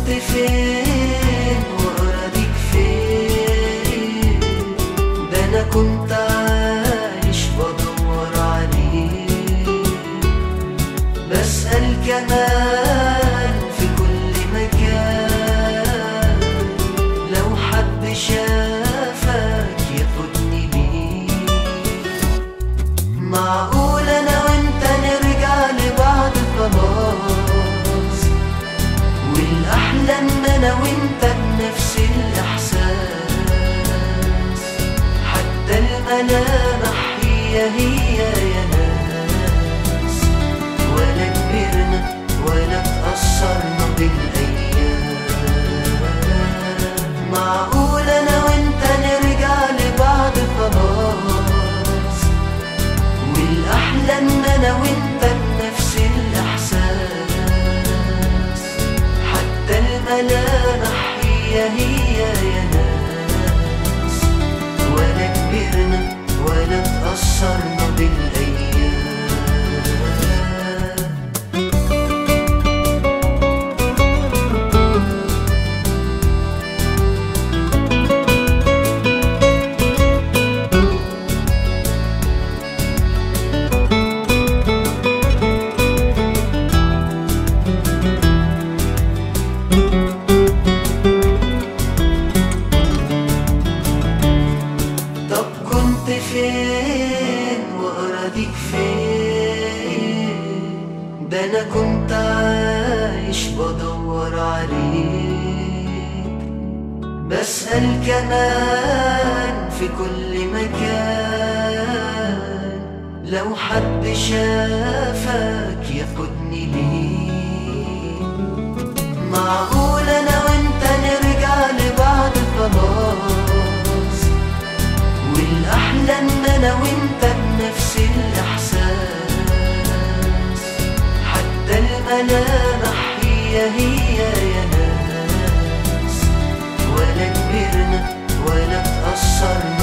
كنت فين وأراضيك فين؟ ده أنا كنت عايش بدور عليك، بسأل كمان في كل مكان، لو حد شافك ياخدني ليه. معقول أنا وأنت نرجع لبعض خلاص، والأحلام أنا وأنت بنفس الإحساس، حتى الملامح هي يا ناس، ولا كبرنا ولا تأثرنا بالأيام. معقول أنا وأنت نرجع لبعض خلاص، والأحلام أنا وأنت بنفس الإحساس، حتى الملامح هي يا ناس، ولا كبرنا ولا تأثرنا بالأيام. فين وأراضيك فين؟ ده أنا كنت عايش بدور عليك، بسأل كمان في كل مكان، لو حد شافك ياخدني ليه. معقول أنا وأنت نرجع لبعض خلاص، والأحلام أنا وأنت بنفس الإحساس، حتى الملامح هي يا ناس، ولا كبرنا ولا تأثرنا